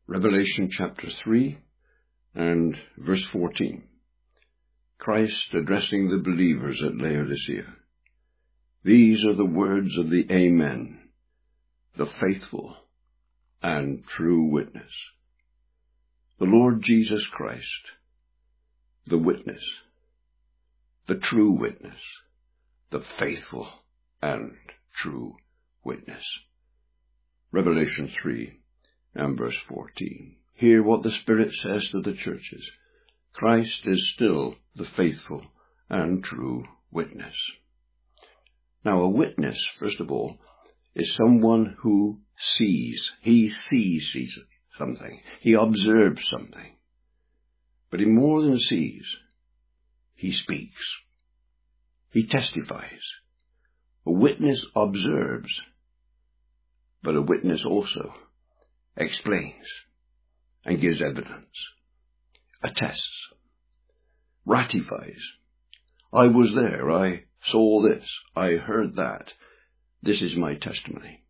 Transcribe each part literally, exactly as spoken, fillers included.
Revelation chapter three and verse fourteen. Christ addressing the believers at Laodicea. These are the words of the Amen, the faithful and true witness. The Lord Jesus Christ, the witness, the true witness, the faithful and true witness. Revelation three and verse fourteen. Hear what the Spirit says to the churches. Christ is still the faithful and true witness. Now, a witness, first of all, is someone who sees. He sees, sees something. He observes something. But he more than sees. He speaks. He testifies. A witness observes, but a witness also explains and gives evidence, attests, ratifies. I was there. I saw this. I heard that. This is my testimony.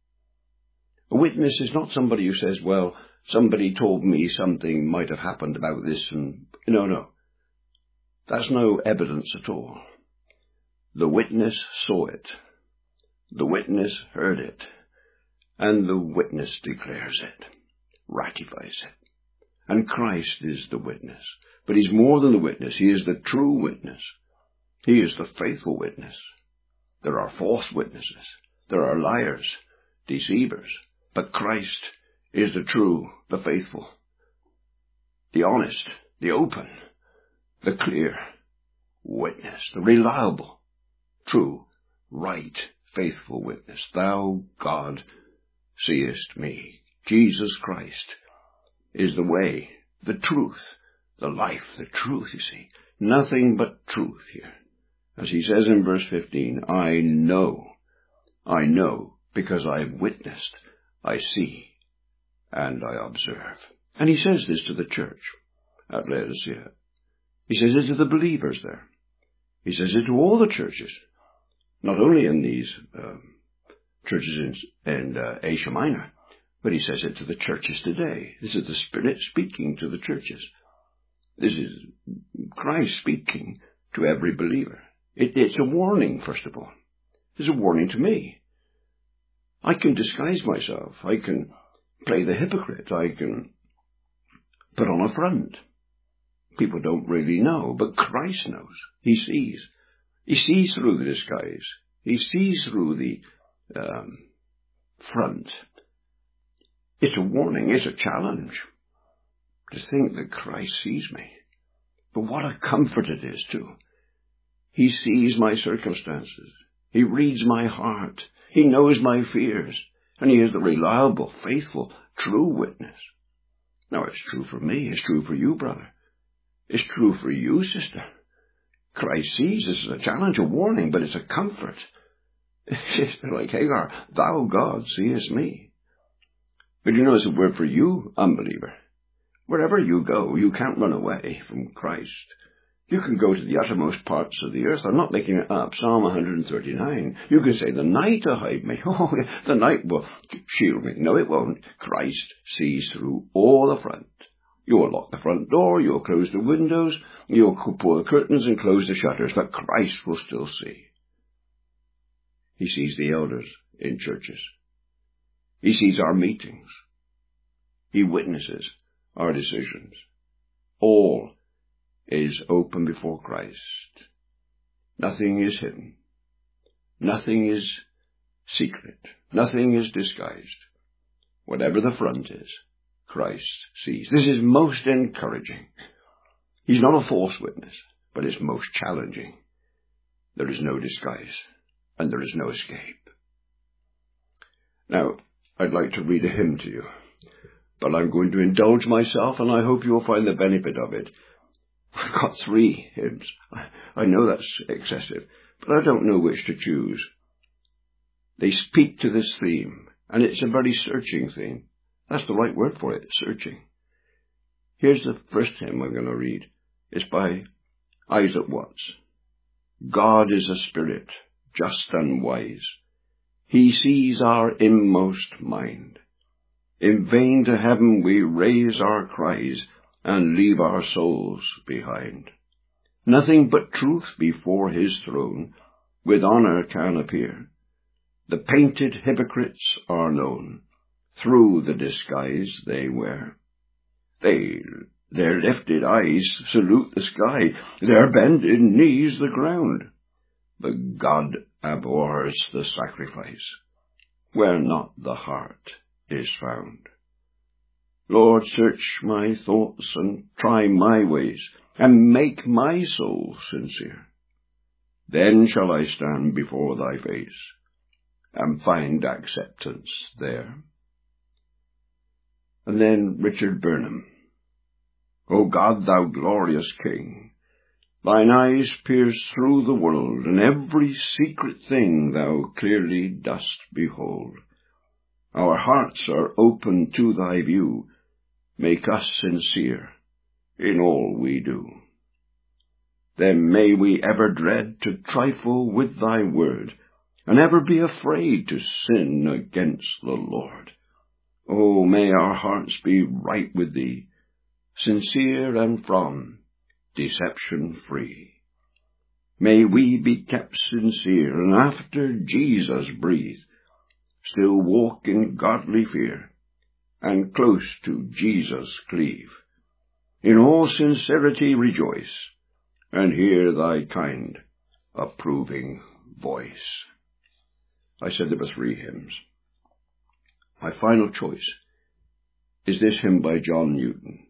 A witness is not somebody who says, well, somebody told me something might have happened about this, and no, no. That's no evidence at all. The witness saw it. The witness heard it. And the witness declares it, ratifies it. And Christ is the witness. But he's more than the witness. He is the true witness. He is the faithful witness. There are false witnesses. There are liars, deceivers. But Christ is the true, the faithful, the honest, the open, the clear witness, the reliable, true, right, faithful witness. Thou, God, seest me. Jesus Christ is the way, the truth, the life, the truth, you see. Nothing but truth here. As he says in verse fifteen, I know, I know, because I've witnessed, I see, and I observe. And he says this to the church at Laodicea. He says it to the believers there. He says it to all the churches, not only in these um, churches in, in uh, Asia Minor, but he says it to the churches today. This is the Spirit speaking to the churches. This is Christ speaking to every believer. It, it's a warning, first of all. It's a warning to me. I can disguise myself. I can play the hypocrite. I can put on a front. People don't really know, but Christ knows. He sees. He sees through the disguise. He sees through the um, front. It's a warning. It's a challenge to think that Christ sees me. But what a comfort it is, too. He sees my circumstances. He reads my heart. He knows my fears. And he is the reliable, faithful, true witness. Now, it's true for me. It's true for you, brother. It's true for you, sister. Christ sees. This is a challenge, a warning, but it's a comfort. It's like Hagar, thou, God, seest me. But you know, it's a word for you, unbeliever. Wherever you go, you can't run away from Christ. You can go to the uttermost parts of the earth. I'm not making it up. Psalm one thirty-nine. You can say, the night will hide me. Oh, the night will shield me. No, it won't. Christ sees through all the front. You'll lock the front door. You'll close the windows. You'll pull the curtains and close the shutters. But Christ will still see. He sees the elders in churches. He sees our meetings. He witnesses our decisions. All is open before Christ. Nothing is hidden. Nothing is secret. Nothing is disguised. Whatever the front is, Christ sees. This is most encouraging. He's not a false witness, but it's most challenging. There is no disguise, and there is no escape. Now, I'd like to read a hymn to you, but I'm going to indulge myself, and I hope you'll find the benefit of it. I've got three hymns. I know that's excessive, but I don't know which to choose. They speak to this theme, and it's a very searching theme. That's the right word for it, searching. Here's the first hymn I'm going to read. It's by Isaac Watts. God is a spirit, just and wise. He sees our inmost mind. In vain to heaven we raise our cries, and leave our souls behind. Nothing but truth before his throne with honour can appear. The painted hypocrites are known through the disguise they wear. They, their lifted eyes salute the sky, their bended knees the ground. But God abhors the sacrifice, where not the heart is found. Lord, search my thoughts and try my ways, and make my soul sincere. Then shall I stand before thy face, and find acceptance there. And then Richard Burnham. O God, thou glorious King, thine eyes pierce through the world, and every secret thing thou clearly dost behold. Our hearts are open to thy view. Make us sincere in all we do. Then may we ever dread to trifle with thy word, and ever be afraid to sin against the Lord. Oh, may our hearts be right with thee, sincere and from deception free. May we be kept sincere, and after Jesus breathe, still walk in godly fear, and close to Jesus cleave. In all sincerity rejoice, and hear thy kind, approving voice. I said there were three hymns. My final choice is this hymn by John Newton.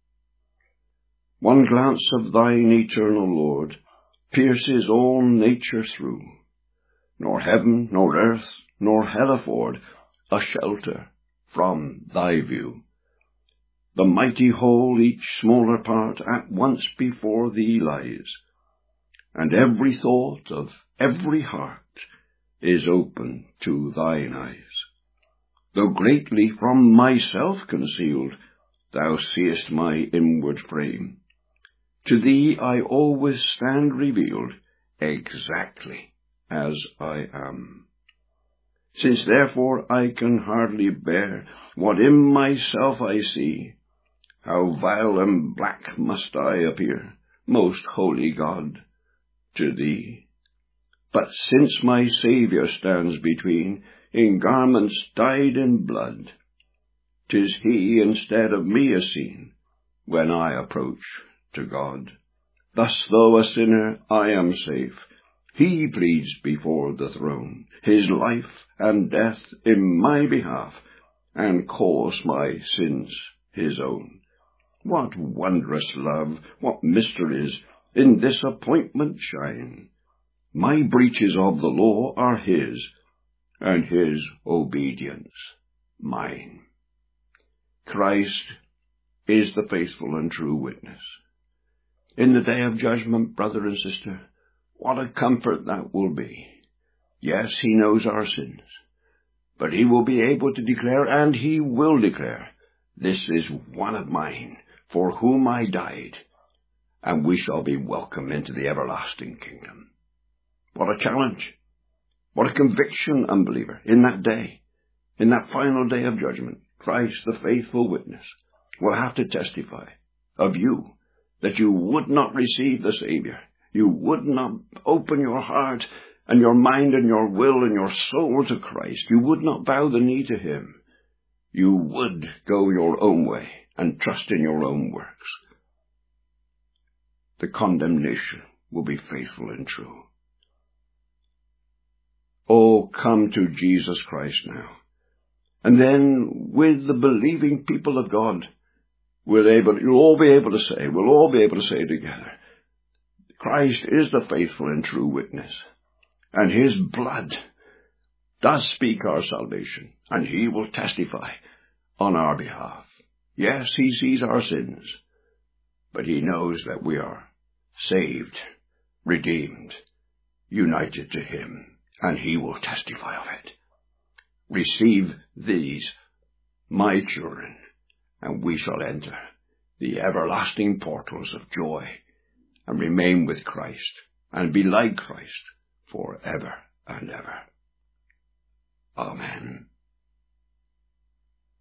One glance of thine, eternal Lord, pierces all nature through, nor heaven, nor earth, nor hell afford a shelter from thy view. The mighty whole, each smaller part, at once before thee lies, and every thought of every heart is open to thine eyes. Though greatly from myself concealed, thou seest my inward frame. To thee I always stand revealed, exactly as I am. Since therefore I can hardly bear what in myself I see, how vile and black must I appear, most holy God, to thee. But since my Saviour stands between, in garments dyed in blood, 'tis he instead of me is seen, when I approach to God. Thus, though a sinner, I am safe. He pleads before the throne, his life and death in my behalf, and calls my sins his own. What wondrous love, what mysteries in this appointment shine! My breaches of the law are his, and his obedience mine. Christ is the faithful and true witness. In the day of judgment, brother and sister, what a comfort that will be. Yes, he knows our sins, but he will be able to declare, and he will declare, this is one of mine, for whom I died, and we shall be welcome into the everlasting kingdom. What a challenge! What a conviction, unbeliever, in that day, in that final day of judgment. Christ, the faithful witness, will have to testify of you that you would not receive the Savior. You would not open your heart and your mind and your will and your soul to Christ. You would not bow the knee to him. You would go your own way and trust in your own works. The condemnation will be faithful and true. Oh, come to Jesus Christ now. And then with the believing people of God, we'll able, you'll all be able to say, we'll all be able to say together, Christ is the faithful and true witness, and his blood does speak our salvation, and he will testify on our behalf. Yes, he sees our sins, but he knows that we are saved, redeemed, united to him, and he will testify of it. Receive these, my children, and we shall enter the everlasting portals of joy and remain with Christ and be like Christ forever and ever. Amen.